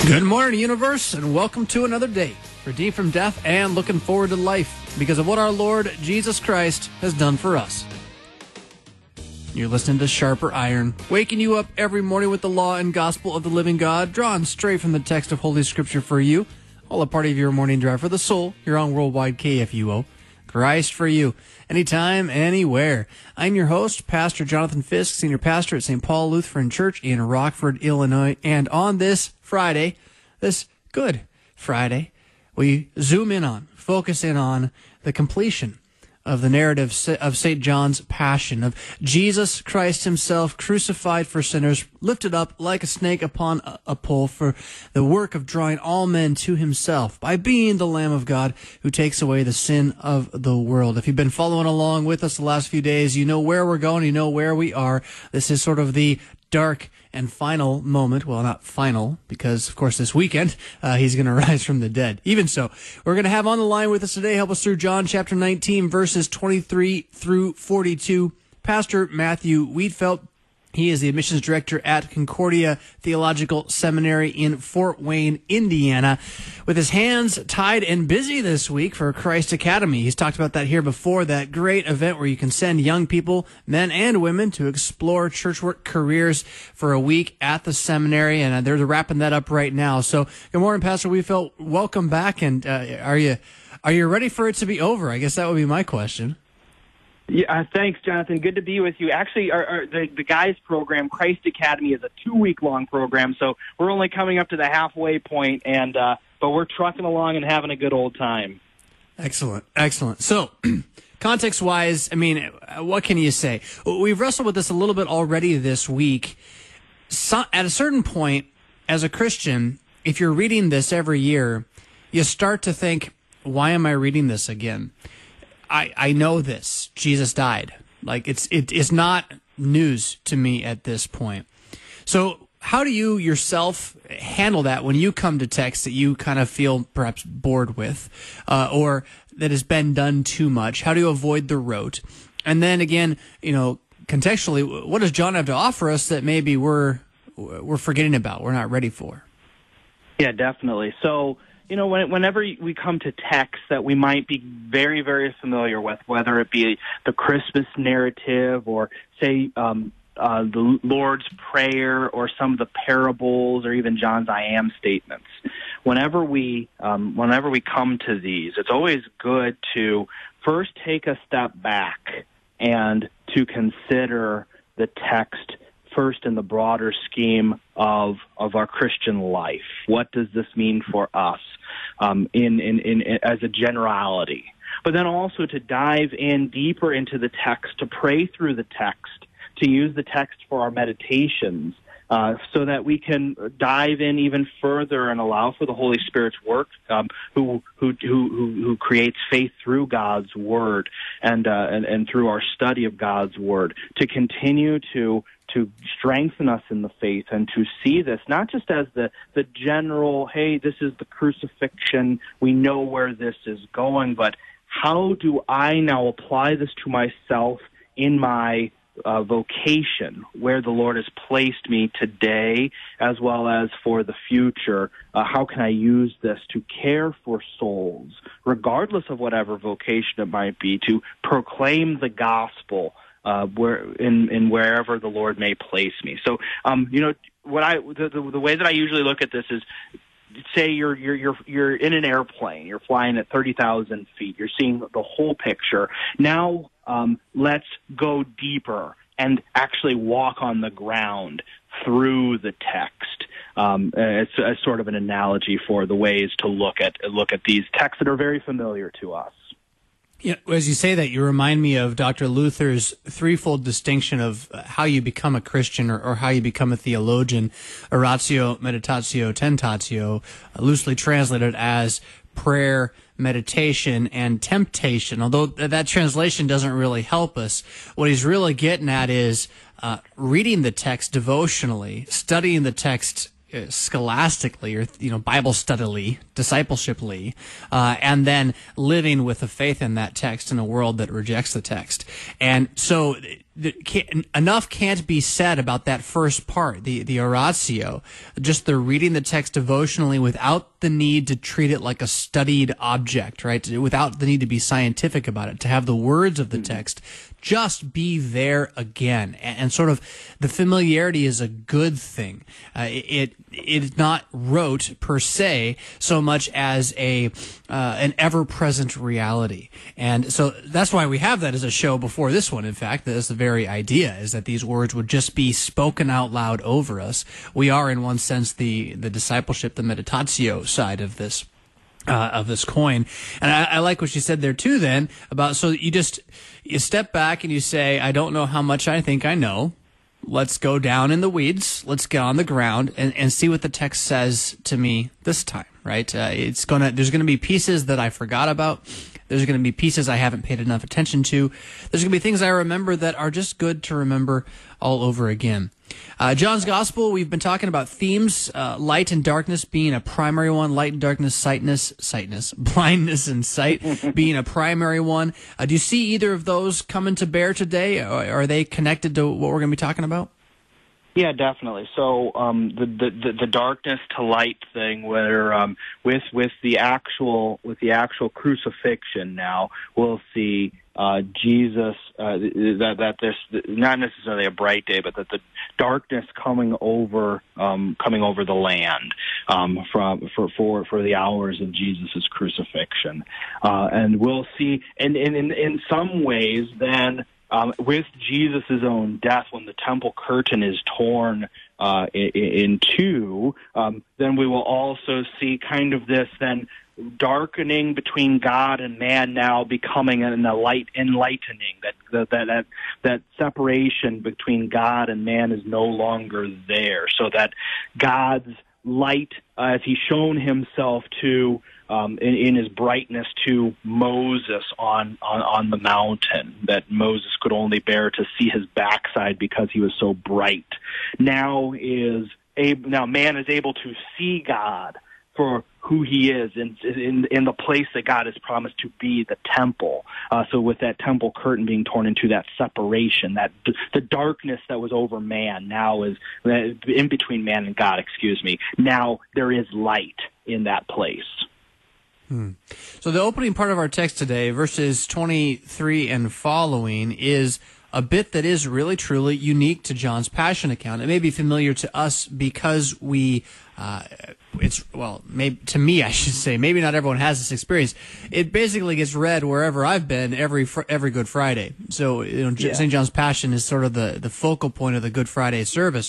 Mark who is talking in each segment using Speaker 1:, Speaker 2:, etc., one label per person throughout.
Speaker 1: Good morning, universe, and welcome to another day, redeemed from death and looking forward to life because of what our Lord Jesus Christ has done for us. You're listening to Sharper Iron, waking you up every morning with the law and gospel of the living God, drawn straight from the text of Holy Scripture for you, all a part of your morning drive for the soul, here on Worldwide KFUO. Christ for you, anytime, anywhere. I'm your host, Pastor Jonathan Fisk, Senior Pastor at St. Paul Lutheran Church in Rockford, Illinois. And on this Friday, this Good Friday, we focus in on the completion of the narrative of St. John's Passion, of Jesus Christ himself crucified for sinners, lifted up like a snake upon a pole for the work of drawing all men to himself by being the Lamb of God who takes away the sin of the world. If you've been following along with us the last few days, you know where we're going, you know where we are. This is sort of the dark and final moment. Well, not final, because, of course, this weekend, he's going to rise from the dead. Even so, we're going to have on the line with us today, help us through John chapter 19, verses 23 through 42, Pastor Matthew Wiedfelt. He is the admissions director at Concordia Theological Seminary in Fort Wayne, Indiana, with his hands tied and busy this week for Christ Academy. He's talked about that here before, that great event where you can send young people, men and women, to explore church work careers for a week at the seminary, and they're wrapping that up right now. So, good morning, Pastor Wiedfelt. Welcome back, and are you ready for it to be over? I guess that would be my question.
Speaker 2: Yeah, thanks, Jonathan. Good to be with you. Actually, the guys' program, Christ Academy, is a 2-week-long program, so we're only coming up to the halfway point, and but we're trucking along and having a good old time.
Speaker 1: Excellent. So, context-wise, I mean, what can you say? We've wrestled with this a little bit already this week. So, at a certain point, as a Christian, if you're reading this every year, you start to think, why am I reading this again? I know this. Jesus died. Like, it's not news to me at this point. So how do you yourself handle that when you come to text that you kind of feel perhaps bored with, or that has been done too much? How do you avoid the rote? And then again, contextually, what does John have to offer us that maybe we're forgetting about, we're not ready for?
Speaker 2: Yeah, definitely. So, whenever we come to texts that we might be very, very familiar with, whether it be the Christmas narrative or, say, the Lord's Prayer or some of the parables or even John's I am statements, whenever we come to these, it's always good to first take a step back and to consider the text first in the broader scheme of our Christian life. What does this mean for us in as a generality? But then also to dive in deeper into the text, to pray through the text, to use the text for our meditations, so that we can dive in even further and allow for the Holy Spirit's work, who creates faith through God's Word and through our study of God's Word, to continue to strengthen us in the faith and to see this not just as the general, hey, this is the crucifixion, we know where this is going, but how do I now apply this to myself in my vocation, where the Lord has placed me today as well as for the future? How can I use this to care for souls, regardless of whatever vocation it might be, to proclaim the gospel wherever the Lord may place me? So, the way that I usually look at this is, say you're in an airplane, you're flying at 30,000 feet, you're seeing the whole picture. Now, let's go deeper and actually walk on the ground through the text. It's sort of an analogy for the ways to look at these texts that are very familiar to us.
Speaker 1: Yeah, as you say that, you remind me of Dr. Luther's threefold distinction of how you become a Christian or how you become a theologian: oratio, meditatio, tentatio, loosely translated as prayer, meditation, and temptation. Although that translation doesn't really help us, what he's really getting at is reading the text devotionally, studying the text scholastically, or Bible studily, discipleshiply, and then living with a faith in that text in a world that rejects the text. And so enough can't be said about that first part, the oratio, just the reading the text devotionally without the need to treat it like a studied object, right? Without the need to be scientific about it, to have the words of the text just be there again. And sort of the familiarity is a good thing. It is not rote per se so much as an ever-present reality. And so that's why we have that as a show before this one. In fact, that's the very idea, is that these words would just be spoken out loud over us. We are, in one sense, the discipleship, the meditatio side of this coin. And I like what you said there too then about, so you step back and you say, I don't know how much I think I know. Let's go down in the weeds. Let's get on the ground and see what the text says to me this time, right? There's going to be pieces that I forgot about. There's going to be pieces I haven't paid enough attention to. There's going to be things I remember that are just good to remember all over again. John's Gospel, we've been talking about themes, light and darkness being a primary one, light and darkness, sightness, blindness and sight being a primary one. Do you see either of those coming to bear today? Or are they connected to what we're going to be talking about?
Speaker 2: Yeah, definitely. So the darkness to light thing, where with the actual crucifixion, now we'll see Jesus that there's not necessarily a bright day, but that the darkness coming over the land for the hours of Jesus' crucifixion, and we'll see, and in some ways then. With Jesus' own death, when the temple curtain is torn in two, then we will also see kind of this then darkening between God and man now becoming a light enlightening, that separation between God and man is no longer there, so that God's light, as he's shown himself to in his brightness to Moses on the mountain, that Moses could only bear to see his backside because he was so bright. Now man is able to see God for who he is in the place that God has promised to be, the temple. So with that temple curtain being torn into that separation, that the darkness that was over man now is in between man and God, now there is light in that place.
Speaker 1: So the opening part of our text today, verses 23 and following, is a bit that is really truly unique to John's Passion account. It may be familiar to us because maybe to me, I should say, maybe not everyone has this experience. It basically gets read wherever I've been every Good Friday. So St. John's Passion is sort of the focal point of the Good Friday service.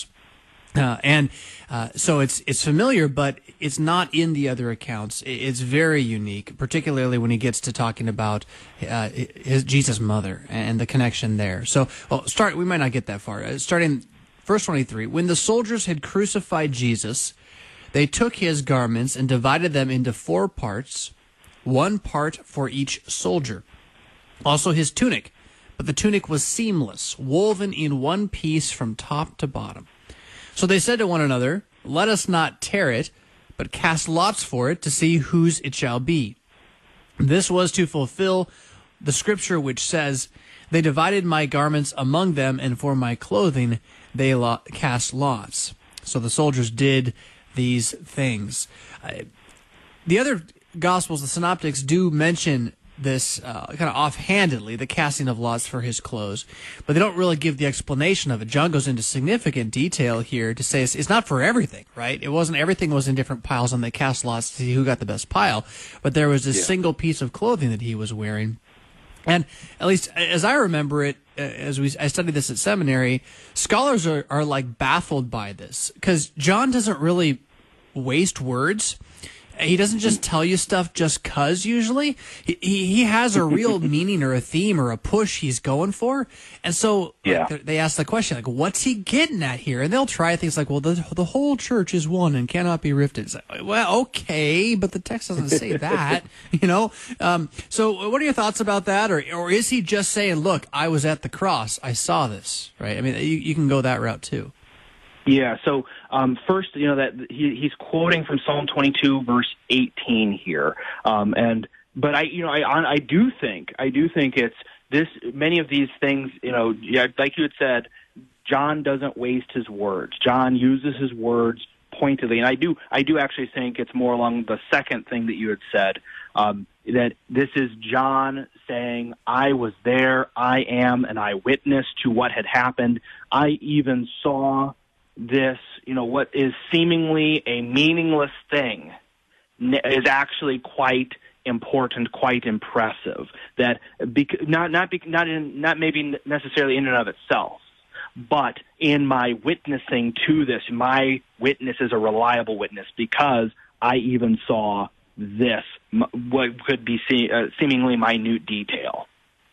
Speaker 1: So it's familiar, but it's not in the other accounts. It's very unique, particularly when he gets to talking about his Jesus' mother and the connection there. So, we might not get that far. Starting verse 23, when the soldiers had crucified Jesus, they took his garments and divided them into 4 parts, 1 part for each soldier. Also his tunic, but the tunic was seamless, woven in one piece from top to bottom. So they said to one another, let us not tear it, but cast lots for it to see whose it shall be. This was to fulfill the scripture which says, they divided my garments among them, and for my clothing they cast lots. So the soldiers did these things. The other Gospels, the Synoptics, do mention this kind of offhandedly, the casting of lots for his clothes, but they don't really give the explanation of it. John goes into significant detail here to say it's not for everything, right? Everything was in different piles, and they cast lots to see who got the best pile, but there was this single piece of clothing that he was wearing. And at least as I remember it, I studied this at seminary, scholars are like baffled by this, because John doesn't really waste words. He doesn't just tell you stuff just 'cause usually. He has a real meaning or a theme or a push he's going for. And so they ask the question, like, what's he getting at here? And they'll try things like, well, the whole church is one and cannot be rifted. It's like, well, okay, but the text doesn't say that, So what are your thoughts about that? Or is he just saying, look, I was at the cross, I saw this, right? I mean, you can go that route too.
Speaker 2: Yeah. So first, that he's quoting from Psalm 22, verse 18 here, but I do think it's many of these things, like you had said, John doesn't waste his words. John uses his words pointedly, and I do actually think it's more along the second thing that you had said, that this is John saying, I was there, I am an eyewitness to what had happened. I even saw this, what is seemingly a meaningless thing is actually quite important, quite impressive. That not maybe necessarily in and of itself, but in my witnessing to this, my witness is a reliable witness because I even saw this, what could be seemingly minute detail.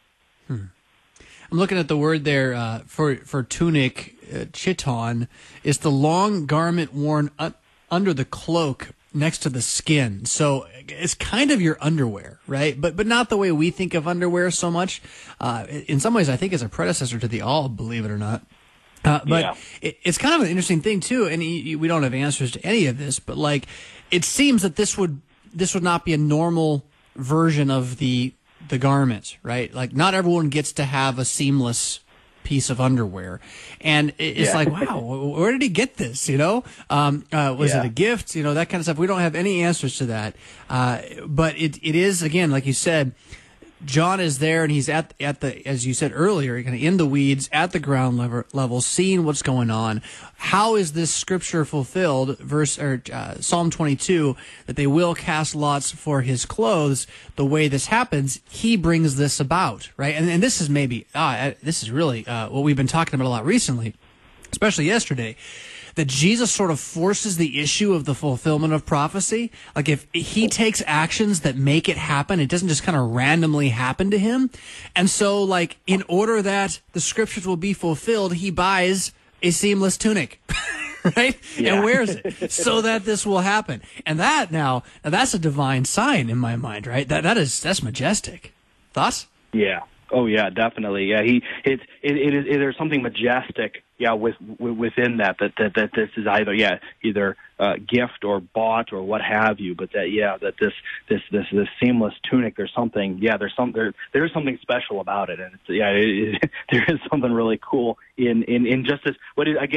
Speaker 1: I'm looking at the word there for tunic, chiton, is the long garment worn under the cloak next to the skin. So it's kind of your underwear, right? But not the way we think of underwear so much. In some ways, I think it's a predecessor to the alb, believe it or not. But it's kind of an interesting thing too, and we don't have answers to any of this. But like, it seems that this would not be a normal version of the garment, right? Like, not everyone gets to have a seamless piece of underwear, and it's like, wow, where did he get this? Was it a gift? That kind of stuff. We don't have any answers to that. But it is, again, like you said, John is there, and he's at the, as you said earlier, kind of in the weeds, at the ground level, seeing what's going on. How is this scripture fulfilled? Psalm 22, that they will cast lots for his clothes. The way this happens, he brings this about, right? And this is maybe this is really what we've been talking about a lot recently, especially yesterday. That Jesus sort of forces the issue of the fulfillment of prophecy. Like, if he takes actions that make it happen, it doesn't just kind of randomly happen to him. And so, like, in order that the scriptures will be fulfilled, he buys a seamless tunic, right? Yeah. And wears it so that this will happen. And that now that's a divine sign in my mind, right? That's majestic. Thoughts?
Speaker 2: Yeah. Oh yeah, definitely. Yeah, there's something majestic. Yeah, within that this is either gift or bought or what have you. But that this seamless tunic, there's something something special about it, and there is something really cool in just this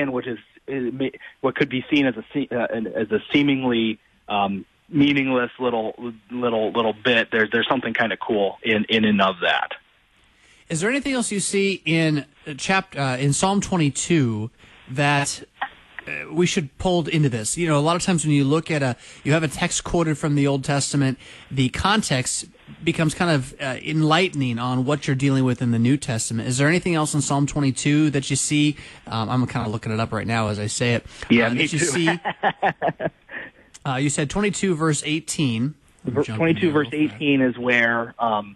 Speaker 2: what could be seen as a seemingly meaningless little bit. There's something kind of cool in and of that.
Speaker 1: Is there anything else you see in in Psalm 22 that we should pull into this? A lot of times when you look at you have a text quoted from the Old Testament, the context becomes kind of enlightening on what you're dealing with in the New Testament. Is there anything else in Psalm 22 that you see? I'm kind of looking it up right now as I say it.
Speaker 2: Yeah, me
Speaker 1: too.
Speaker 2: You see,
Speaker 1: you said 22 verse 18.
Speaker 2: 22 verse 18 is where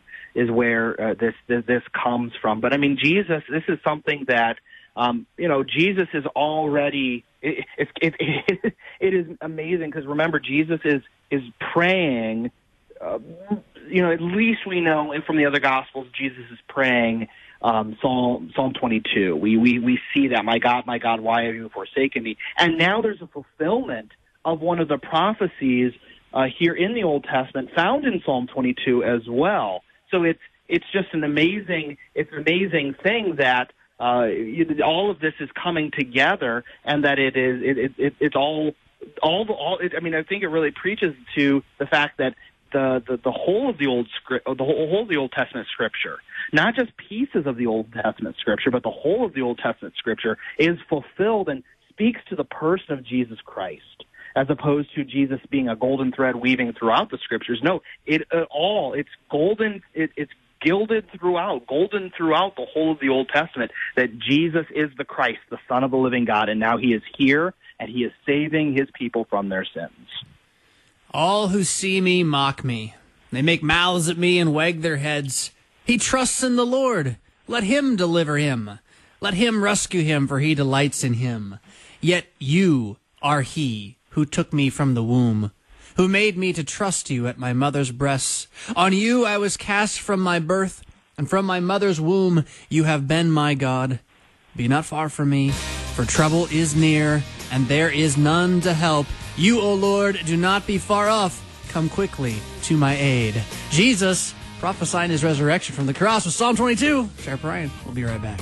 Speaker 2: this comes from. But I mean, Jesus, this is something that Jesus is already. It is amazing because remember, Jesus is praying. At least we know from the other Gospels, Jesus is praying Psalm 22. We see that, my God, why have you forsaken me? And now there's a fulfillment of one of the prophecies here in the Old Testament, found in Psalm 22 as well. So it's just an amazing thing that all of this is coming together, and that it's all. I mean, I think it really preaches to the fact that the whole of the Old Testament Scripture, not just pieces of the Old Testament Scripture, but the whole of the Old Testament Scripture is fulfilled and speaks to the person of Jesus Christ, as opposed to Jesus being a golden thread weaving throughout the Scriptures. No, it's golden. It's gilded throughout, golden throughout the whole of the Old Testament, that Jesus is the Christ, the Son of the living God, and now he is here, and he is saving his people from their sins.
Speaker 1: All who see me mock me. They make mouths at me and wag their heads. He trusts in the Lord. Let him deliver him. Let him rescue him, for he delights in him. Yet you are he who took me from the womb, who made me to trust you at my mother's breasts. On you I was cast from my birth, and from my mother's womb you have been my God. Be not far from me, for trouble is near, and there is none to help. You, O Lord, do not be far off. Come quickly to my aid. Jesus, prophesying his resurrection from the cross with Psalm 22. Sharper Iron. We'll be right back.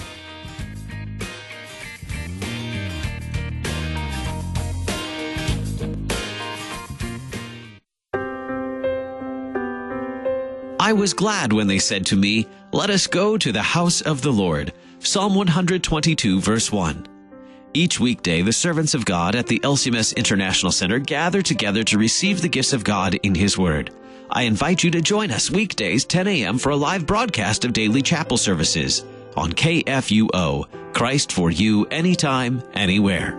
Speaker 3: I was glad when they said to me, "Let us go to the house of the Lord." Psalm 122, verse 1. Each weekday, the servants of God at the LCMS International Center gather together to receive the gifts of God in His Word. I invite you to join us weekdays 10 a.m. for a live broadcast of daily chapel services on KFUO, Christ for you, anytime, anywhere.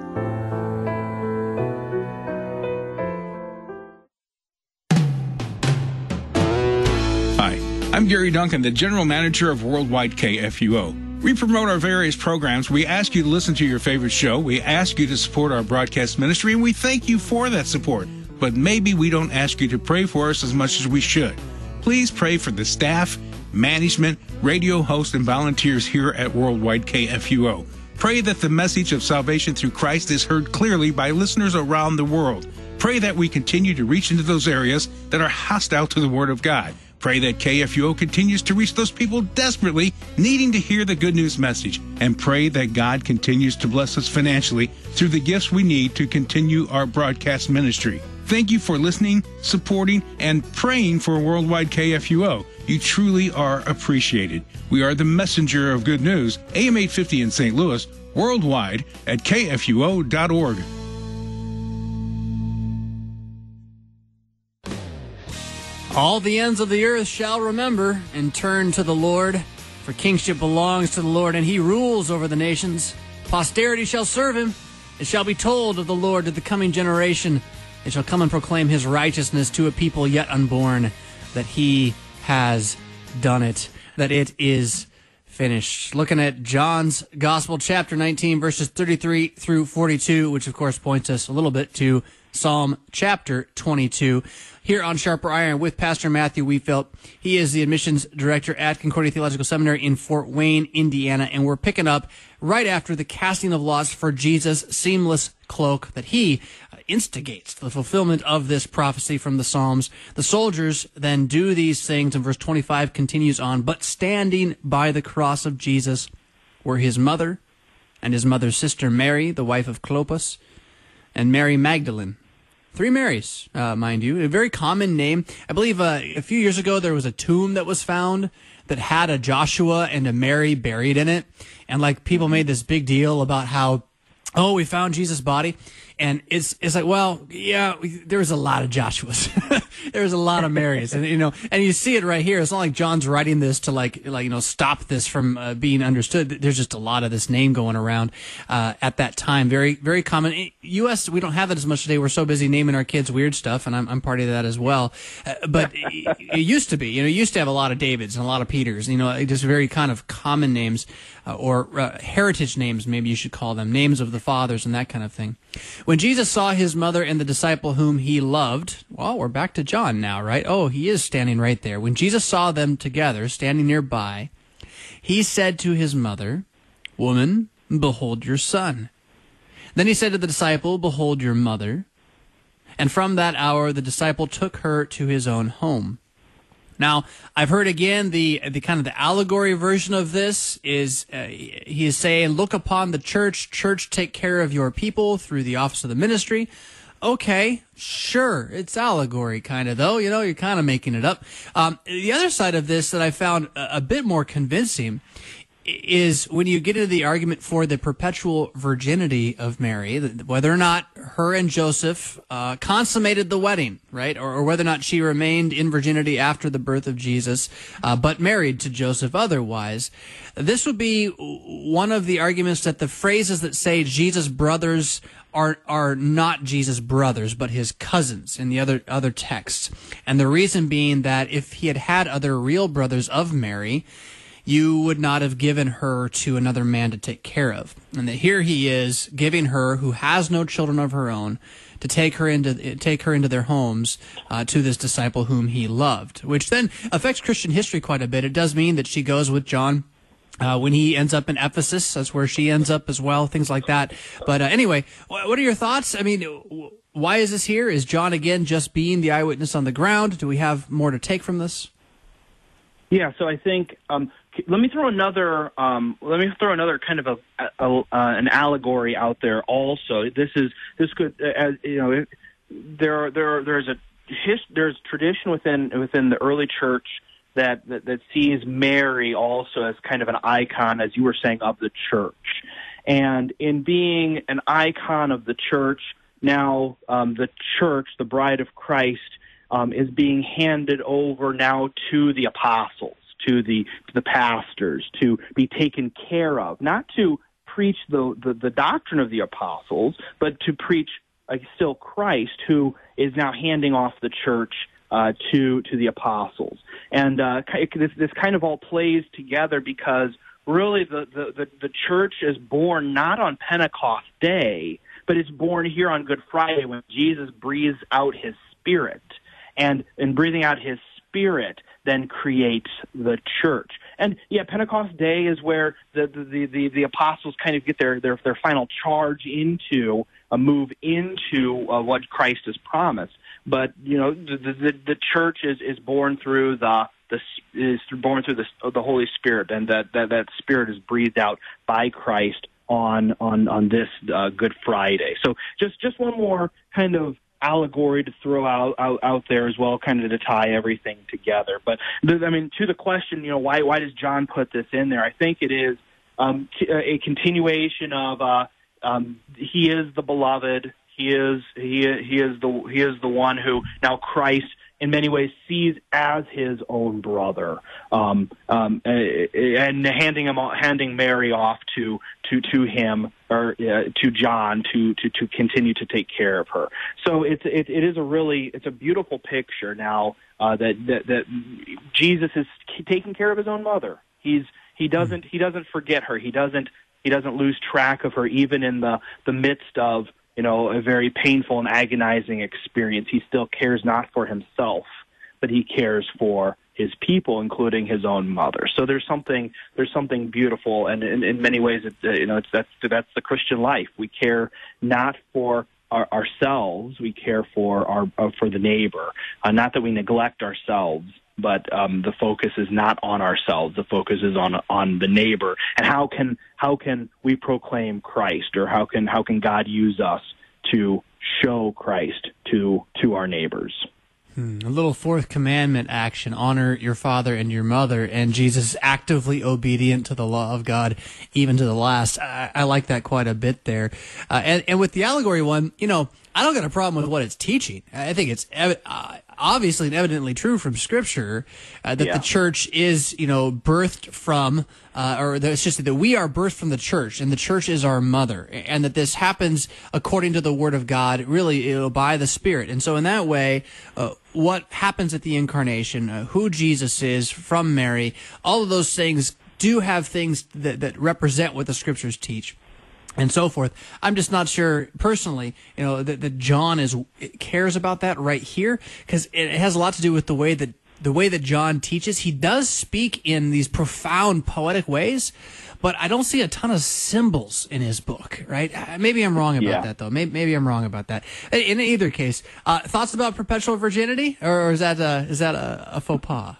Speaker 4: Hi, I'm Gary Duncan, the General Manager of Worldwide KFUO. We promote our various programs. We ask you to listen to your favorite show. We ask you to support our broadcast ministry, and we thank you for that support. But maybe we don't ask you to pray for us as much as we should. Please pray for the staff, management, radio hosts, and volunteers here at Worldwide KFUO. Pray that the message of salvation through Christ is heard clearly by listeners around the world. Pray that we continue to reach into those areas that are hostile to the Word of God. Pray that KFUO continues to reach those people desperately needing to hear the good news message. And pray that God continues to bless us financially through the gifts we need to continue our broadcast ministry. Thank you for listening, supporting, and praying for Worldwide KFUO. You truly are appreciated. We are the messenger of good news, AM 850 in St. Louis, worldwide at KFUO.org.
Speaker 1: All the ends of the earth shall remember and turn to the Lord, for kingship belongs to the Lord, and He rules over the nations. Posterity shall serve Him. It shall be told of the Lord to the coming generation. It shall come and proclaim His righteousness to a people yet unborn, that He has done it, that it is finished. Looking at John's Gospel, chapter 19, verses 33 through 42, which of course points us a little bit to Psalm chapter 22. Here on Sharper Iron with Pastor Matthew Wheatfeld. He is the admissions director at Concordia Theological Seminary in Fort Wayne, Indiana, and we're picking up right after the casting of lots for Jesus' seamless cloak that He instigates the fulfillment of this prophecy from the Psalms. The soldiers then do these things, and verse 25 continues on, but standing by the cross of Jesus were His mother and His mother's sister Mary, the wife of Clopas, and Mary Magdalene. 3 Marys, mind you. A very common name. I believe a few years ago there was a tomb that was found that had a Joshua and a Mary buried in it. And like people made this big deal about how, oh, we found Jesus' body. And it's like, well, yeah, there was a lot of Joshuas. There was a lot of Marys. And, and you see it right here. It's not like John's writing this to stop this from being understood. There's just a lot of this name going around at that time. Very, very common. In U.S., we don't have that as much today. We're so busy naming our kids weird stuff, and I'm part of that as well. But it used to be, you used to have a lot of Davids and a lot of Peters, just very kind of common names or heritage names, maybe you should call them, names of the fathers and that kind of thing. When Jesus saw His mother and the disciple whom He loved, well, we're back to John now, right? Oh, He is standing right there. When Jesus saw them together, standing nearby, He said to His mother, "Woman, behold your son." Then He said to the disciple, "Behold your mother." And from that hour, the disciple took her to his own home. Now, I've heard again the kind of the allegory version of this is he is saying, look upon the church, take care of your people through the office of the ministry. Okay, sure, it's allegory kind of, though. You're kind of making it up. The other side of this that I found a bit more convincing is when you get into the argument for the perpetual virginity of Mary, whether or not her and Joseph consummated the wedding, right? Or whether or not she remained in virginity after the birth of Jesus, but married to Joseph otherwise. This would be one of the arguments that the phrases that say Jesus' brothers are not Jesus' brothers, but His cousins in the other texts. And the reason being that if He had had other real brothers of Mary, you would not have given her to another man to take care of. And that here He is giving her, who has no children of her own, to take her into their homes to this disciple whom He loved, which then affects Christian history quite a bit. It does mean that she goes with John when he ends up in Ephesus. That's where she ends up as well, things like that. But anyway, what are your thoughts? I mean, why is this here? Is John, again, just being the eyewitness on the ground? Do we have more to take from this?
Speaker 2: Yeah, so I think let me throw another kind of an allegory out there. Also, this could there's tradition within the early church that sees Mary also as kind of an icon, as you were saying, of the church, and in being an icon of the church, now the church, the bride of Christ, is being handed over now to the apostles, to the pastors, to be taken care of, not to preach the doctrine of the apostles, but to preach still Christ, who is now handing off the church to the apostles. And this kind of all plays together because really the church is born not on Pentecost Day, but it's born here on Good Friday when Jesus breathes out his Spirit. And in breathing out his Spirit then creates the church. And yeah, Pentecost Day is where the apostles kind of get their final charge into move into what Christ has promised. But the church is born through the Holy Spirit, and that Spirit is breathed out by Christ on this Good Friday. So just one more kind of allegory to throw out there as well, kind of to tie everything together. But to the question, why does John put this in there? I think it is a continuation of he is the beloved. He is the one who now Christ in many ways sees as his own brother, and handing Mary off to him or to John to continue to take care of her. So it is a beautiful picture now that Jesus is taking care of his own mother. He doesn't forget her. He doesn't lose track of her even in the midst of a very painful and agonizing experience. He still cares not for himself, but he cares for his people, including his own mother. So there's something beautiful, and in many ways, that's the Christian life. We care not for ourselves; we care for the neighbor. Not that we neglect ourselves, but the focus is not on ourselves. The focus is on the neighbor. And how can we proclaim Christ, or how can God use us to show Christ to our neighbors?
Speaker 1: A little fourth commandment action: honor your father and your mother. And Jesus is actively obedient to the law of God, even to the last. I like that quite a bit there. And with the allegory one, I don't got a problem with what it's teaching. I think it's obviously and evidently true from Scripture that the church is, birthed from, it's just that we are birthed from the church, and the church is our mother, and that this happens according to the Word of God, really by the Spirit. And so in that way, what happens at the Incarnation, who Jesus is from Mary, all of those things do have things that represent what the Scriptures teach, and so forth. I'm just not sure personally, that John cares about that right here, because it has a lot to do with the way that John teaches. He does speak in these profound poetic ways, but I don't see a ton of symbols in his book, right? Maybe I'm wrong about that, though. Maybe I'm wrong about that. In either case, thoughts about perpetual virginity, or is that a faux pas?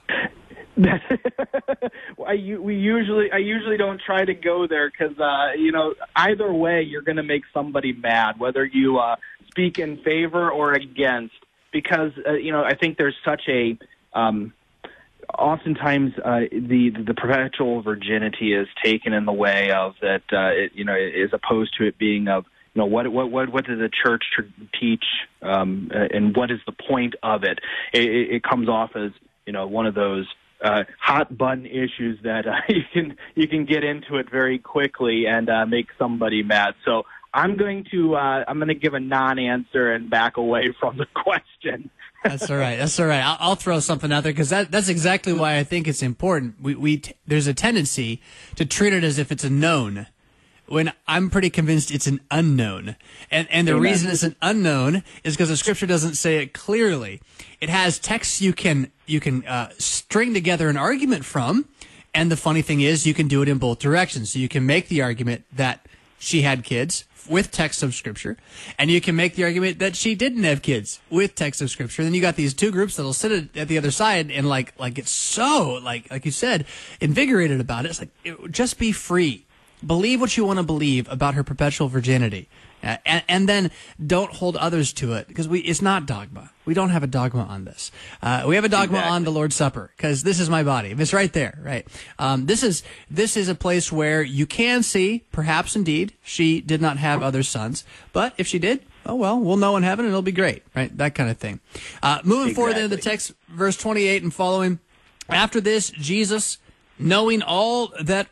Speaker 2: I usually don't try to go there because either way you're going to make somebody mad, whether you speak in favor or against, because I think there's such a oftentimes the perpetual virginity is taken in the way of that as opposed to it being of what does the church teach, and what is the point of it? It comes off as one of those hot button issues that you can get into it very quickly and make somebody mad. So I'm going to give a non-answer and back away from the question.
Speaker 1: That's all right. I'll throw something out there because that's exactly why I think it's important. There's a tendency to treat it as if it's a known, when I'm pretty convinced it's an unknown. And the reason it's an unknown is because the Scripture doesn't say it clearly. It has texts you can string together an argument from, and the funny thing is you can do it in both directions. So you can make the argument that she had kids with text of Scripture, and you can make the argument that she didn't have kids with text of Scripture. Then you got these two groups that'll sit at the other side and like it's so like you said, invigorated about it. It's like, just be free, believe what you want to believe about her perpetual virginity, and then don't hold others to it, because it's not dogma. We don't have a dogma on this. We have a dogma on the Lord's Supper, because this is my body. It's right there, right? This is a place where you can see, perhaps indeed, she did not have other sons, but if she did, oh well, we'll know in heaven and it'll be great, right? That kind of thing. Moving forward then to the text, verse 28 and following. After this, Jesus, knowing that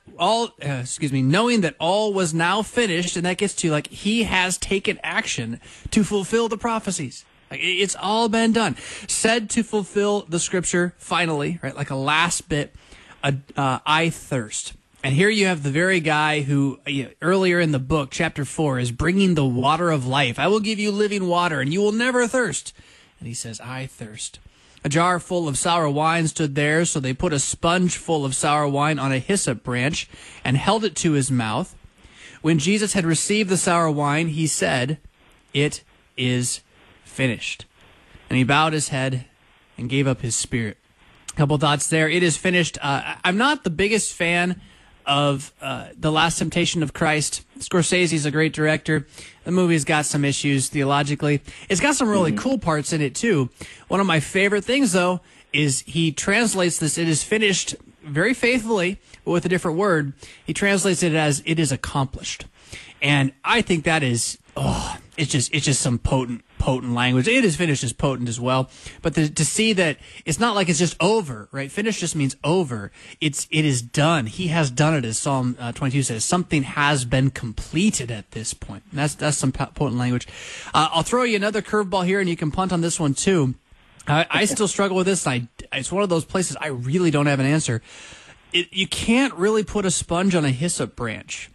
Speaker 1: all was now finished, and that gets to like he has taken action to fulfill the prophecies. Like, it's all been done. Said to fulfill the Scripture finally, right? Like a last bit, I thirst. And here you have the very guy who earlier in the book, chapter 4, is bringing the water of life. I will give you living water, and you will never thirst. And he says, I thirst. A jar full of sour wine stood there, so they put a sponge full of sour wine on a hyssop branch and held it to his mouth. When Jesus had received the sour wine, he said, it is finished. And he bowed his head and gave up his spirit. A couple thoughts there. It is finished. I'm not the biggest fan of The Last Temptation of Christ. Scorsese's a great director. The movie's got some issues theologically. It's got some really cool parts in it, too. One of my favorite things, though, is he translates this, it is finished, very faithfully, but with a different word. He translates it as, it is accomplished. And I think that is, it's just some potent language. It is finished is potent as well. But to see that it's not like it's just over, right? Finished just means over. It is done. He has done it, as Psalm 22 says. Something has been completed at this point. And that's some potent language. I'll throw you another curveball here, and you can punt on this one too. I still struggle with this. It's one of those places I really don't have an answer. You can't really put a sponge on a hyssop branch.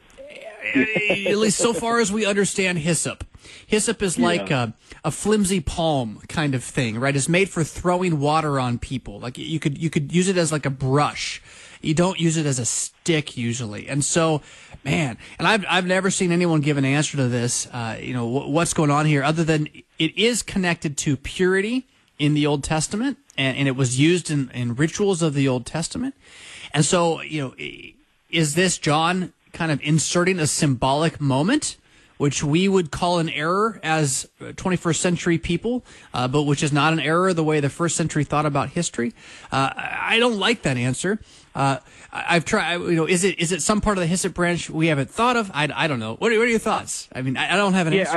Speaker 1: At least so far as we understand hyssop. Hyssop is like a flimsy palm kind of thing, right? It's made for throwing water on people. Like you could use it as like a brush. You don't use it as a stick usually. And so, man, and I've never seen anyone give an answer to this. What's going on here, other than it is connected to purity in the Old Testament, and it was used in rituals of the Old Testament. And so, is this John kind of inserting a symbolic moment, which we would call an error as 21st century people, but which is not an error the way the first century thought about history? I don't like that answer. I've tried, is it some part of the hyssop branch we haven't thought of? I don't know. What are your thoughts? I mean, I don't have an answer.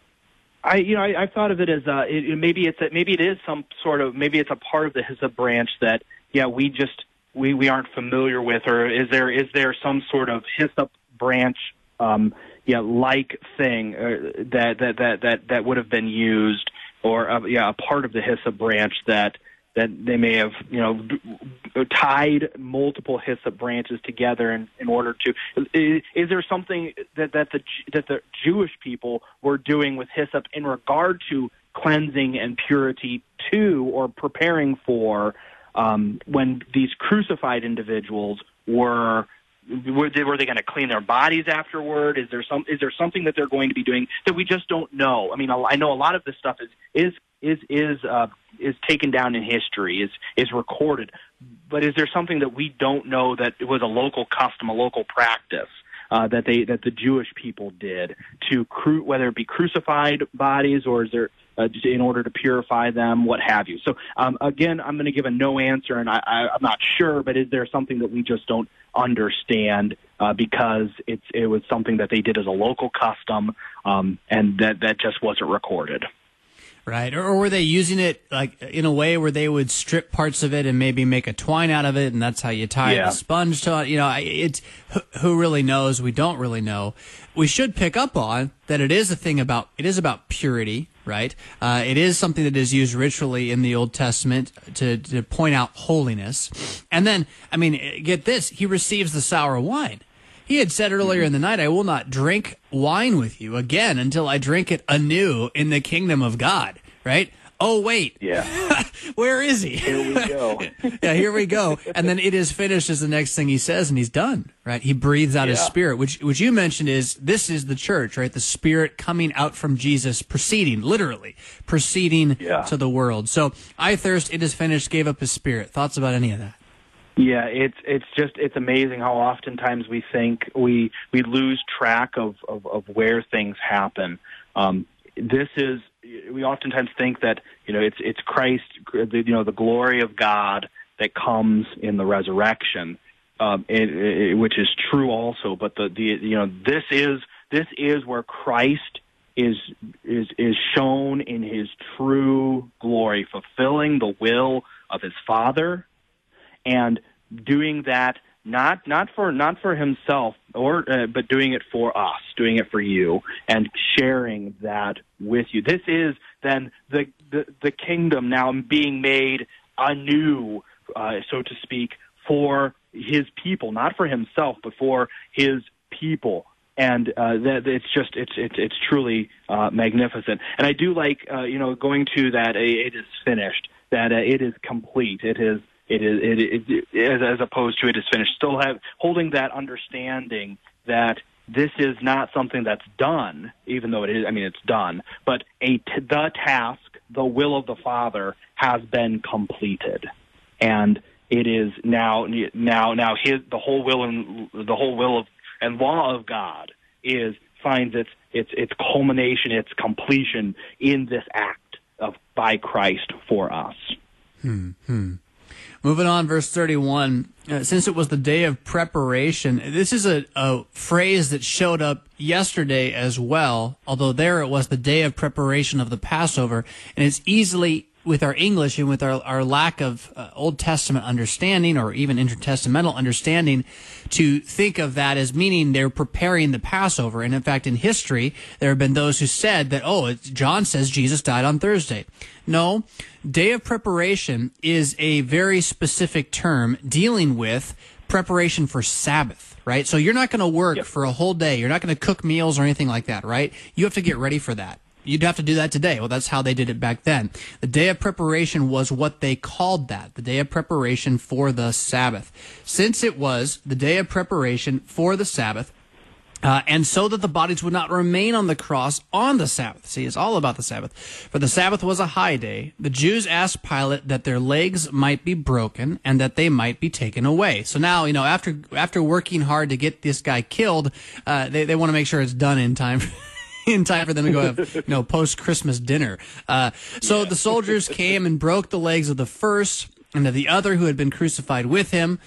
Speaker 2: I thought of it as maybe it is some sort of, maybe it's a part of the hyssop branch that we aren't familiar with, or is there some sort of hyssop branch like thing that would have been used, or a part of the hyssop branch that they may have tied multiple hyssop branches together in order to. Is there something that the Jewish people were doing with hyssop in regard to cleansing and purity too, or preparing for when these crucified individuals were they going to clean their bodies afterward? Is there something that they're going to be doing that we just don't know? I mean, I know a lot of this stuff is taken down in history, is recorded, but is there something that we don't know that it was a local custom, a local practice that the Jewish people did to whether it be crucified bodies, or is there in order to purify them, what have you? So again, I'm going to give a no answer, and I'm not sure, but is there something that we just don't understand because it was something that they did as a local custom, and that just wasn't recorded?
Speaker 1: Right, or were they using it like in a way where they would strip parts of it and maybe make a twine out of it, and that's how you tie the sponge to it? Who really knows? We don't really know. We should pick up on that it is about purity, right? It is something that is used ritually in the Old Testament to point out holiness. And then, I mean, get this, he receives the sour wine. He had said earlier in the night, I will not drink wine with you again until I drink it anew in the kingdom of God, right? Oh, wait.
Speaker 2: Yeah.
Speaker 1: Where is he?
Speaker 2: Here we go.
Speaker 1: Yeah, here we go. And then it is finished is the next thing he says, and he's done, right? He breathes out his Spirit, which you mentioned this is the church, right? The Spirit coming out from Jesus, literally proceeding to the world. So, I thirst, it is finished, gave up his Spirit. Thoughts about any of that?
Speaker 2: Yeah, it's amazing how oftentimes we think we lose track of where things happen. We oftentimes think that it's Christ, the glory of God that comes in the resurrection, which is true also. But this is where Christ is shown in his true glory, fulfilling the will of his Father, and doing that not for himself but doing it for us, doing it for you, and sharing that with you. This is then the kingdom now being made anew, so to speak, for his people, not for himself, but for his people. And it's truly magnificent. And I do like going to that. It is finished. That it is complete. It is as opposed to it is finished. Still holding that understanding that this is not something that's done, even though it is. I mean, it's done, but the task, the will of the Father, has been completed, and it is now the whole will and law of God finds its culmination, its completion in this act by Christ for us.
Speaker 1: Moving on, verse 31, since it was the day of preparation, this is a phrase that showed up yesterday as well, although there it was the day of preparation of the Passover, and it's easily, with our English and with our lack of Old Testament understanding or even intertestamental understanding, to think of that as meaning they're preparing the Passover. And in fact, in history, there have been those who said that, John says Jesus died on Thursday. No, day of preparation is a very specific term dealing with preparation for Sabbath, right? So you're not going to work for a whole day. You're not going to cook meals or anything like that, right? You have to get ready for that. You'd have to do that today. Well, that's how they did it back then. The day of preparation was what they called that, the day of preparation for the Sabbath. Since it was the day of preparation for the Sabbath, and so that the bodies would not remain on the cross on the Sabbath. See, it's all about the Sabbath. For the Sabbath was a high day. The Jews asked Pilate that their legs might be broken and that they might be taken away. So now, after working hard to get this guy killed, they want to make sure it's done in time. In time for them to go have, post-Christmas dinner. So the soldiers came and broke the legs of the first and of the other who had been crucified with him.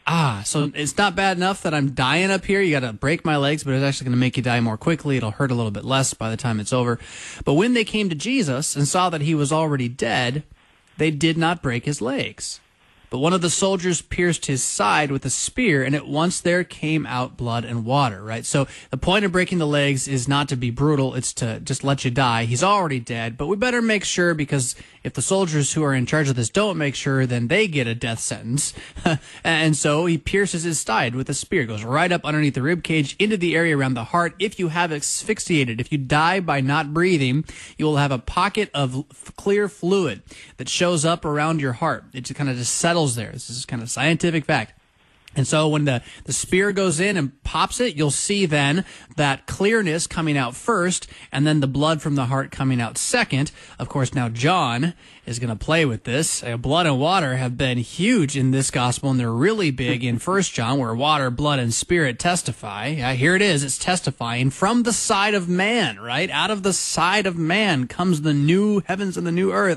Speaker 1: So it's not bad enough that I'm dying up here. You got to break my legs, but it's actually going to make you die more quickly. It'll hurt a little bit less by the time it's over. But when they came to Jesus and saw that he was already dead, they did not break his legs. But one of the soldiers pierced his side with a spear, and at once there came out blood and water, right? So the point of breaking the legs is not to be brutal. It's to just let you die. He's already dead, but we better make sure, because if the soldiers who are in charge of this don't make sure, then they get a death sentence. And so he pierces his side with a spear. It goes right up underneath the rib cage into the area around the heart. If you have asphyxiated, if you die by not breathing, you will have a pocket of clear fluid that shows up around your heart. It just kind of just settles there. This is kind of scientific fact. And so when the spear goes in and pops it, you'll see then that clearness coming out first, and then the blood from the heart coming out second. Of course, now John is going to play with this. Blood and water have been huge in this gospel, and they're really big in 1 John, where water, blood, and spirit testify. Yeah, here it is. It's testifying from the side of man, right? Out of the side of man comes the new heavens and the new earth.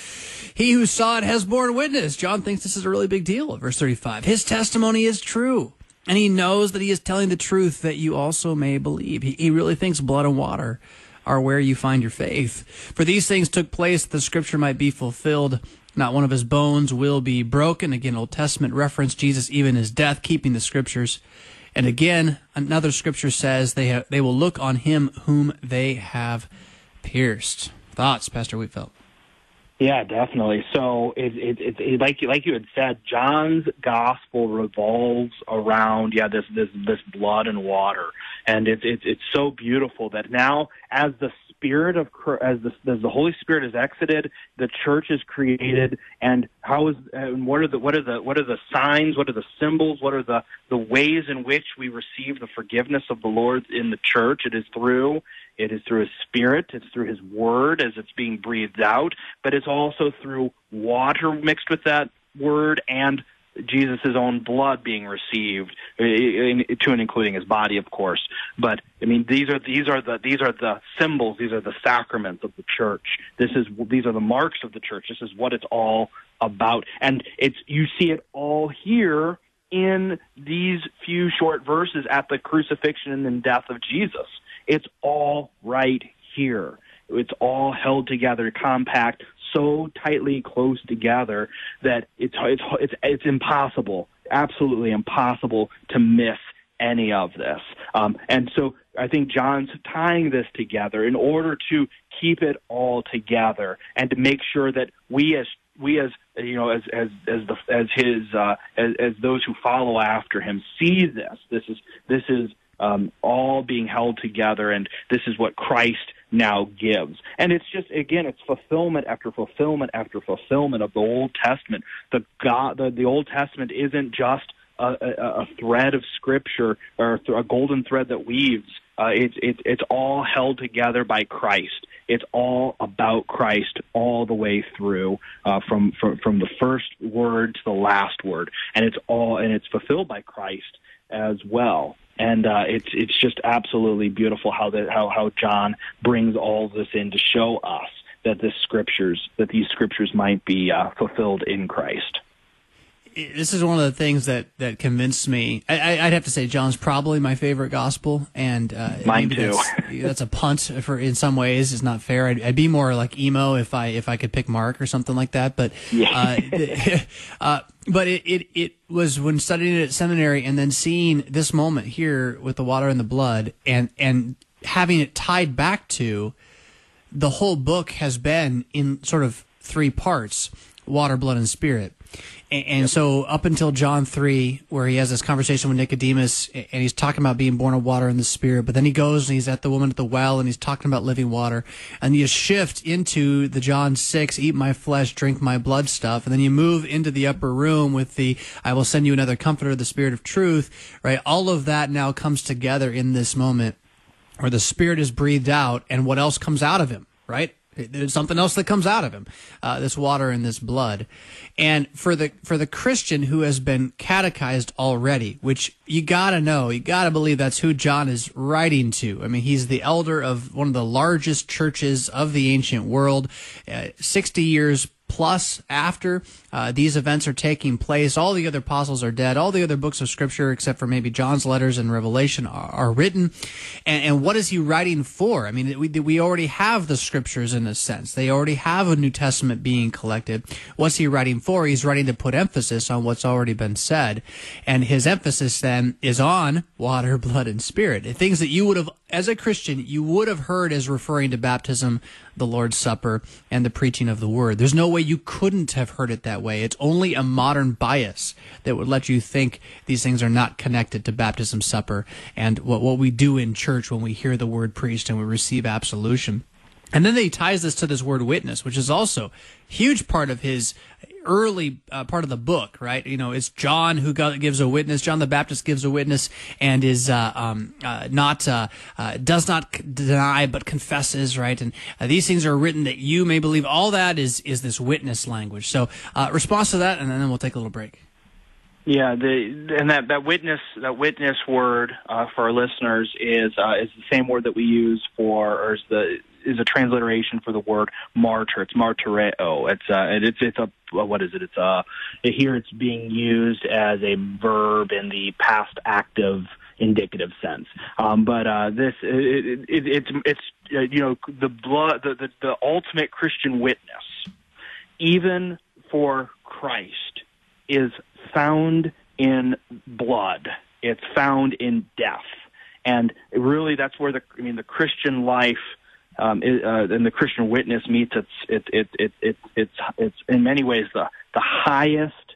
Speaker 1: He who saw it has borne witness. John thinks this is a really big deal. Verse 35, his testimony is true, and he knows that he is telling the truth that you also may believe. He really thinks blood and water are where you find your faith. For these things took place that the scripture might be fulfilled. Not one of his bones will be broken. Again, Old Testament reference, Jesus, even his death, keeping the scriptures. And again, another scripture says they will look on him whom they have pierced. Thoughts, Pastor Wheatfeld?
Speaker 2: Yeah, definitely. So it like you had said, John's gospel revolves around this blood and water, and it's so beautiful that now as the Spirit of as the Holy Spirit is exited, the church is created, and what are the signs? What are the symbols? What are the ways in which we receive the forgiveness of the Lord in the church? It is through His Spirit. It's through His Word as it's being breathed out, but it's also through water mixed with that Word and Jesus' own blood being received, to and including His body, of course. But I mean, these are the symbols. These are the sacraments of the church. These are the marks of the church. This is what it's all about, and you see it all here in these few short verses at the crucifixion and death of Jesus. It's all right here. It's all held together, compact, so tightly close together that it's impossible, absolutely impossible to miss any of this. And so I think John's tying this together in order to keep it all together and to make sure that we as those who follow after him see this. This is all being held together, and this is what Christ now gives. And it's just, again, it's fulfillment after fulfillment after fulfillment of the Old Testament. The Old Testament isn't just a thread of Scripture or a golden thread that weaves. It's all held together by Christ. It's all about Christ all the way through, from the first word to the last word, and it's fulfilled by Christ as well. And it's just absolutely beautiful how John brings all this in to show us that these scriptures might be fulfilled in Christ.
Speaker 1: This is one of the things that convinced me. I'd have to say John's probably my favorite gospel, and
Speaker 2: mine too.
Speaker 1: That's a punt in some ways. It's not fair. I'd be more like emo if I could pick Mark or something like that. But yeah. But it was when studying it at seminary and then seeing this moment here with the water and the blood and having it tied back to the whole book has been in sort of three parts: water, blood, and spirit. And so up until John 3, where he has this conversation with Nicodemus, and he's talking about being born of water and the Spirit, but then he goes and he's at the woman at the well, and he's talking about living water, and you shift into the John 6, eat my flesh, drink my blood stuff, and then you move into the upper room with the, I will send you another comforter, the Spirit of truth, right? All of that now comes together in this moment where the Spirit is breathed out, and what else comes out of him, right? There's something else that comes out of him, this water and this blood. And for the Christian who has been catechized already, which you gotta know, you gotta believe that's who John is writing to. I mean, he's the elder of one of the largest churches of the ancient world, 60 years plus after these events are taking place. All the other apostles are dead. All the other books of Scripture, except for maybe John's letters and Revelation, are written. And what is he writing for? I mean, we already have the Scriptures in a sense. They already have a New Testament being collected. What's he writing for? He's writing to put emphasis on what's already been said. And his emphasis then is on water, blood, and spirit. Things that you would have, as a Christian, you would have heard as referring to baptism, the Lord's Supper, and the preaching of the Word. There's no way you couldn't have heard it that way. It's only a modern bias that would let you think these things are not connected to baptism, supper, and what we do in church when we hear the Word preached and we receive absolution. And then he ties this to this word witness, which is also a huge part of his early part of the book, right? You know, it's John who gives a witness. John the Baptist gives a witness and is does not deny but confesses, right? And these things are written that you may believe. All that is this witness language. So response to that, and then we'll take a little break.
Speaker 2: Yeah, that witness word for our listeners is the same word that we use is a transliteration for the word martyr. It's martyreo. Here it's being used as a verb in the past active indicative sense. It's the blood, the ultimate Christian witness, even for Christ, is found in blood. It's found in death, and really that's where the Christian life and the Christian witness meets. It's in many ways the highest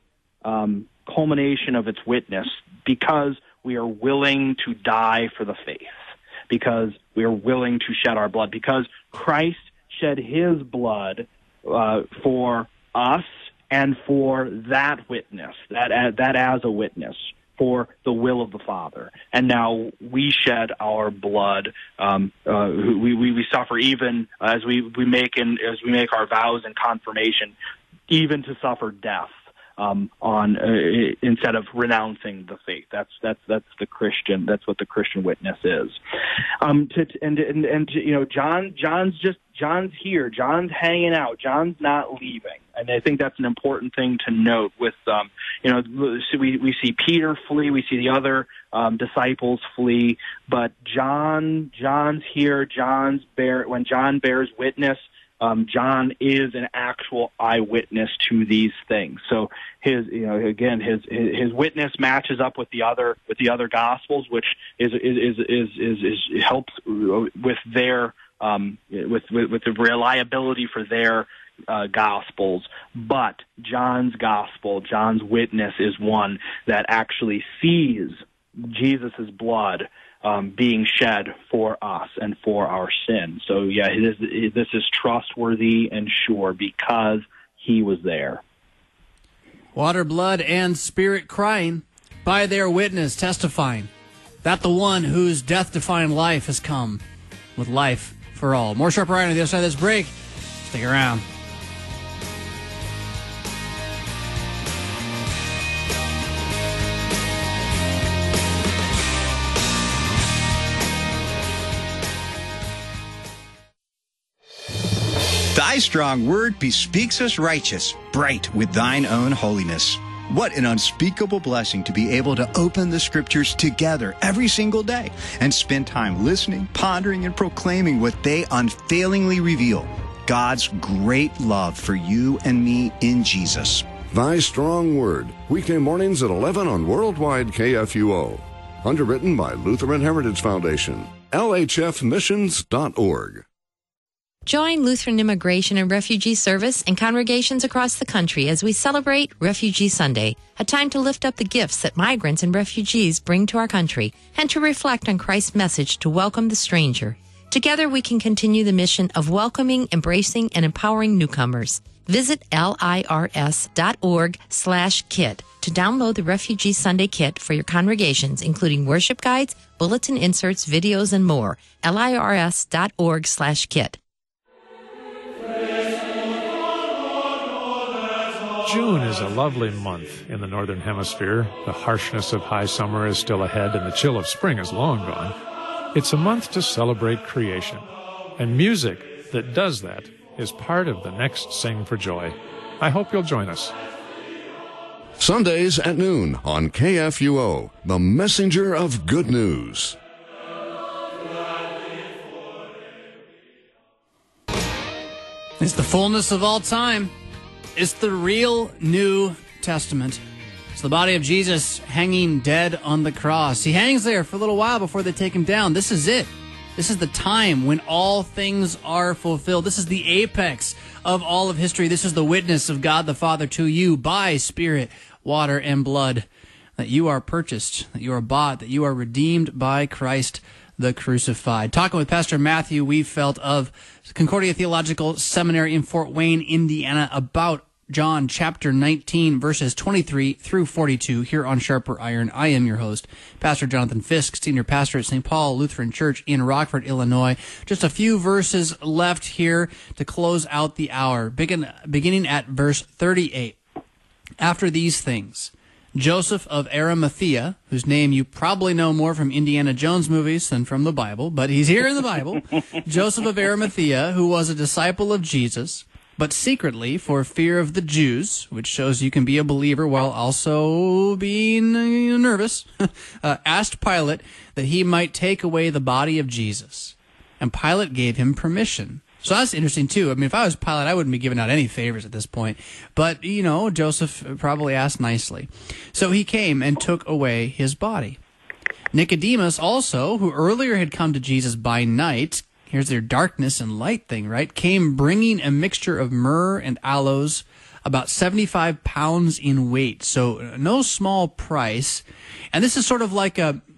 Speaker 2: culmination of its witness, because we are willing to die for the faith. because we are willing to shed our blood, because Christ shed his blood for us and for that witness, that as a witness, for the will of the Father. And now we shed our blood. We suffer even as we make our vows and confirmation, even to suffer death instead of renouncing the faith. That's the Christian. That's what the Christian witness is. John's here. John's hanging out. John's not leaving. And I think that's an important thing to note. With we see Peter flee, we see the other disciples flee, but John's here. When John bears witness, John is an actual eyewitness to these things. So his witness matches up with the other gospels, which helps with their with the reliability for their gospels. But John's gospel, John's witness, is one that actually sees Jesus' blood being shed for us and for our sin. So yeah, this is trustworthy and sure because he was there.
Speaker 1: Water, blood, and spirit crying, by their witness testifying that the one whose death-defying life has come with life for all. More Sharper Iron on the other side of this break. Stick around.
Speaker 5: Thy strong word bespeaks us righteous, bright with thine own holiness. What an unspeakable blessing to be able to open the Scriptures together every single day and spend time listening, pondering, and proclaiming what they unfailingly reveal. God's great love for you and me in Jesus.
Speaker 6: Thy Strong Word, weekday mornings at 11 on Worldwide KFUO. Underwritten by Lutheran Heritage Foundation, lhfmissions.org.
Speaker 7: Join Lutheran Immigration and Refugee Service and congregations across the country as we celebrate Refugee Sunday, a time to lift up the gifts that migrants and refugees bring to our country and to reflect on Christ's message to welcome the stranger. Together we can continue the mission of welcoming, embracing, and empowering newcomers. Visit lirs.org/kit to download the Refugee Sunday Kit for your congregations, including worship guides, bulletin inserts, videos, and more. lirs.org/kit.
Speaker 8: June is a lovely month in the Northern Hemisphere. The harshness of high summer is still ahead and the chill of spring is long gone. It's a month to celebrate creation. And music that does that is part of the next Sing for Joy. I hope you'll join us.
Speaker 6: Sundays at noon on KFUO, the messenger of good news.
Speaker 1: It's the fullness of all time. It's the real New Testament. It's the body of Jesus hanging dead on the cross. He hangs there for a little while before they take him down. This is it. This is the time when all things are fulfilled. This is the apex of all of history. This is the witness of God the Father to you by Spirit, water, and blood, that you are purchased, that you are bought, that you are redeemed by Christ the crucified. Talking with Pastor Matthew Wiefeld of Concordia Theological Seminary in Fort Wayne, Indiana, about John chapter 19, verses 23 through 42, here on Sharper Iron. I am your host, Pastor Jonathan Fisk, Senior Pastor at St. Paul Lutheran Church in Rockford, Illinois. Just a few verses left here to close out the hour, beginning at verse 38. After these things, Joseph of Arimathea, whose name you probably know more from Indiana Jones movies than from the Bible, but he's here in the Bible. Joseph of Arimathea, who was a disciple of Jesus, but secretly for fear of the Jews, which shows you can be a believer while also being nervous, asked Pilate that he might take away the body of Jesus. And Pilate gave him permission. So that's interesting, too. I mean, if I was Pilate, I wouldn't be giving out any favors at this point. But, Joseph probably asked nicely. So he came and took away his body. Nicodemus also, who earlier had come to Jesus by night, here's their darkness and light thing, right, came bringing a mixture of myrrh and aloes, about 75 pounds in weight. So no small price. And this is sort of like a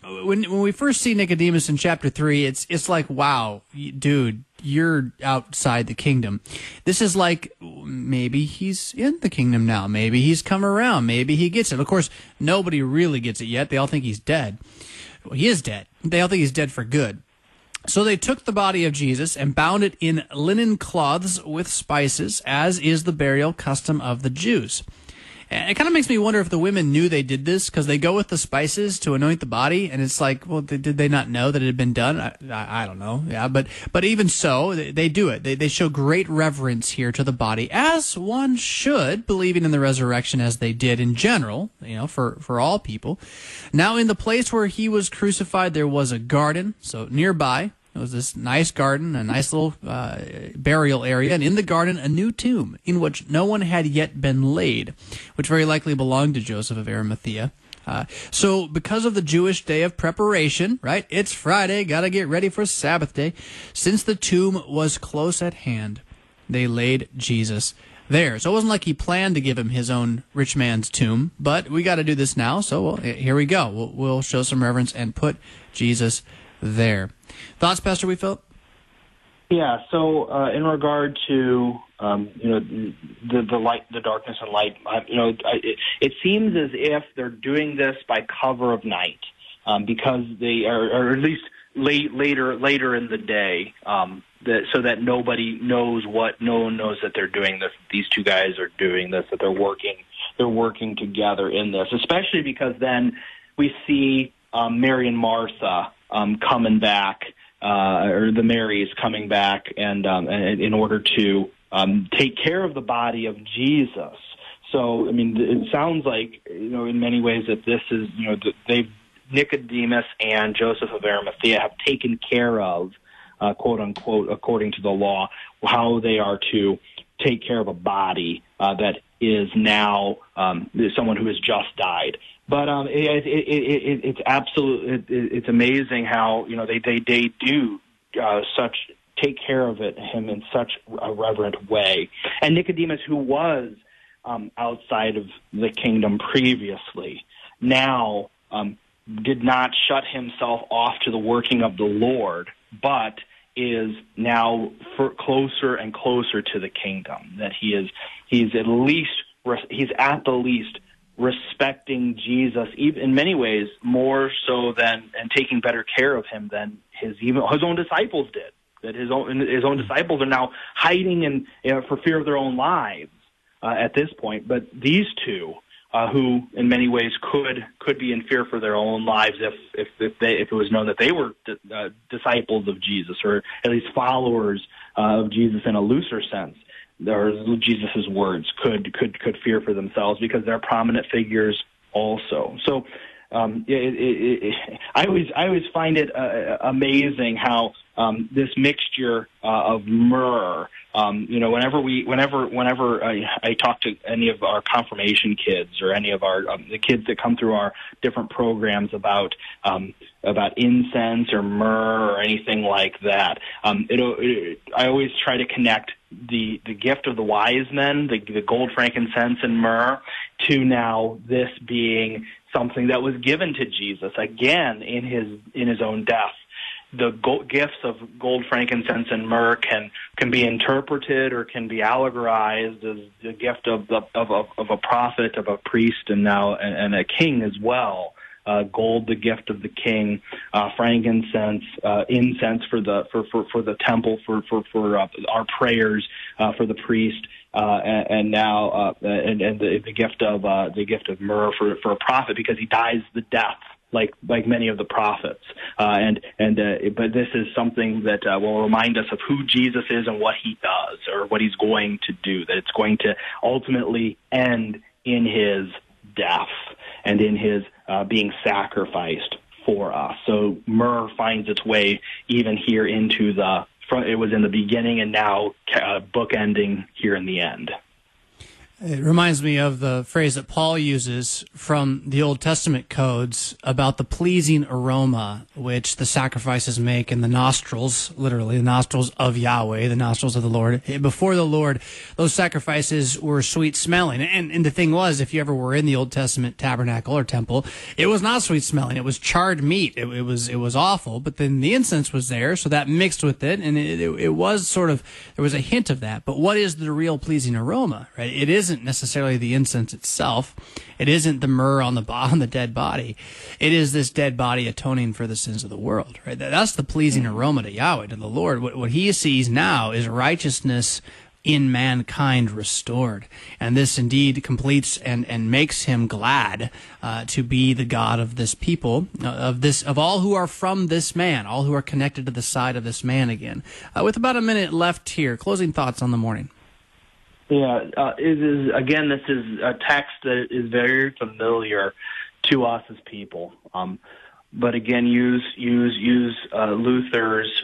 Speaker 1: when we first see Nicodemus in chapter 3, it's like, wow, dude, you're outside the kingdom. This is like, maybe he's in the kingdom now. Maybe he's come around. Maybe he gets it. Of course, nobody really gets it yet. They all think he's dead. Well, he is dead. They all think he's dead for good. So they took the body of Jesus and bound it in linen cloths with spices, as is the burial custom of the Jews. And it kind of makes me wonder if the women knew they did this, because they go with the spices to anoint the body, and it's like, well, did they not know that it had been done? I don't know. Yeah, but even so, they do it. They show great reverence here to the body, as one should, believing in the resurrection as they did in general, for all people. Now, in the place where he was crucified, there was a garden, so nearby. It was this nice garden, a nice little burial area, and in the garden a new tomb in which no one had yet been laid, which very likely belonged to Joseph of Arimathea. So because of the Jewish day of preparation, right, it's Friday, got to get ready for Sabbath day, since the tomb was close at hand, they laid Jesus there. So it wasn't like he planned to give him his own rich man's tomb, but we got to do this now, so here we go. We'll show some reverence and put Jesus there. Thoughts, Pastor Wheatfield?
Speaker 2: Yeah. So, in regard to the light, the darkness and light, it seems as if they're doing this by cover of night, because they are, or at least later in the day, so that no one knows that they're doing this. These two guys are doing this. That they're working together in this, especially because then we see Mary and Martha coming back, or the Marys coming back, and in order to take care of the body of Jesus. So, I mean, it sounds like, in many ways that this is, Nicodemus and Joseph of Arimathea have taken care of, quote unquote, according to the law, how they are to take care of a body that is now someone who has just died. But it's it's amazing how they do take care of him in such a reverent way. And Nicodemus, who was outside of the kingdom previously, now did not shut himself off to the working of the Lord, but is now closer and closer to the kingdom. That he's at the least respecting Jesus, even in many ways more so than, and taking better care of him than his own disciples did. That his own disciples are now hiding for fear of their own lives at this point. But these two, who in many ways could be in fear for their own lives if it was known that they were disciples of Jesus, or at least followers of Jesus in a looser sense, or Jesus' words, could fear for themselves because they're prominent figures also. So I always find it amazing how this mixture of myrrh. Whenever I talk to any of our confirmation kids or any of our the kids that come through our different programs about incense or myrrh or anything like that, I always try to connect the gift of the wise men, the gold, frankincense, and myrrh, to now this being something that was given to Jesus again in his own death. The gifts of gold, frankincense, and myrrh can be interpreted or can be allegorized as the gift of a prophet, of a priest, and now and a king as well. Gold, the gift of the king, frankincense, incense for the temple, for our prayers, for the priest, and now the gift of myrrh for a prophet, because he dies the death like many of the prophets. But this is something that will remind us of who Jesus is and what he does, or what he's going to do. That it's going to ultimately end in his death and in his being sacrificed for us. So myrrh finds its way even here into it was in the beginning and now bookending here in the end.
Speaker 1: It reminds me of the phrase that Paul uses from the Old Testament codes about the pleasing aroma which the sacrifices make in the nostrils, literally the nostrils of Yahweh, the nostrils of the Lord. Before the Lord, those sacrifices were sweet smelling. And the thing was, if you ever were in the Old Testament tabernacle or temple, it was not sweet smelling. It was charred meat. It was awful, but then the incense was there, so that mixed with it, and it was sort of, there was a hint of that. But what is the real pleasing aroma, right? It isn't necessarily the incense itself. It isn't the myrrh on the dead body. It is this dead body atoning for the sins of the world, right? That's the pleasing aroma to Yahweh, to the Lord. What he sees now is righteousness in mankind restored. And this indeed completes and makes him glad to be the God of this people, of all who are from this man, all who are connected to the side of this man again. With about a minute left here, closing thoughts on the morning.
Speaker 2: Yeah, this is a text that is very familiar to us as people. But again, use Luther's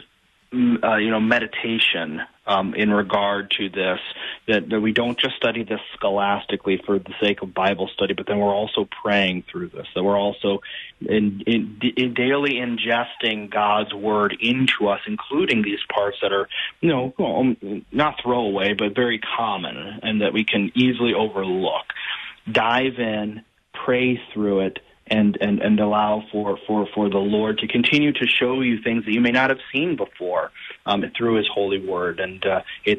Speaker 2: meditation in regard to this, that we don't just study this scholastically for the sake of Bible study, but then we're also praying through this, that we're also in daily ingesting God's word into us, including these parts that are, not throwaway, but very common and that we can easily overlook. Dive in, pray through it, and allow for the Lord to continue to show you things that you may not have seen before through His holy word. And this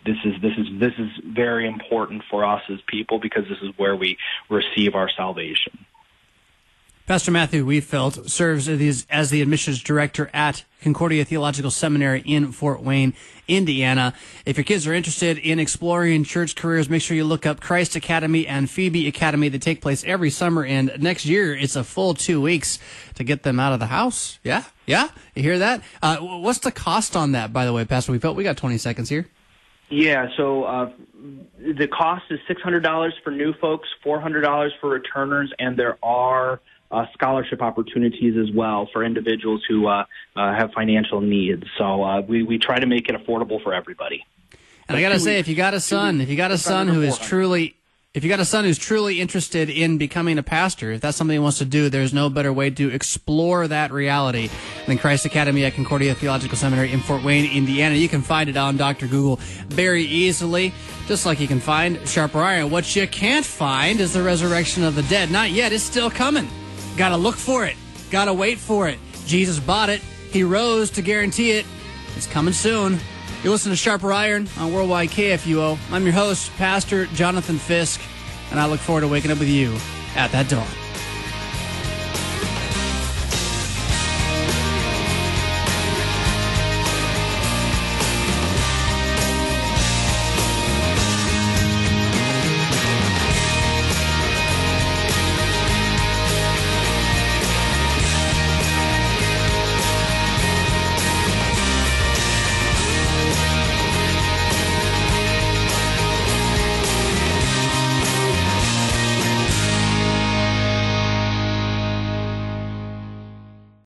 Speaker 2: is very important for us as people, because this is where we receive our salvation.
Speaker 1: Pastor Matthew Wiefeld serves as the admissions director at Concordia Theological Seminary in Fort Wayne, Indiana. If your kids are interested in exploring church careers, make sure you look up Christ Academy and Phoebe Academy. They take place every summer, and next year it's a full 2 weeks to get them out of the house. Yeah? You hear that? What's the cost on that, by the way, Pastor Wiefeld? We got 20 seconds here.
Speaker 2: Yeah, so the cost is $600 for new folks, $400 for returners, and there are scholarship opportunities as well for individuals who have financial needs. So we try to make it affordable for everybody.
Speaker 1: And I got to say, if you got a son who's truly interested in becoming a pastor, if that's something he wants to do, there's no better way to explore that reality than Christ Academy at Concordia Theological Seminary in Fort Wayne, Indiana. You can find it on Dr. Google very easily, just like you can find Sharper Iron. What you can't find is the resurrection of the dead. Not yet. It's still coming. Got to look for it. Got to wait for it. Jesus bought it. He rose to guarantee it. It's coming soon. You're listening to Sharper Iron on Worldwide KFUO. I'm your host, Pastor Jonathan Fisk, and I look forward to waking up with you at that dawn.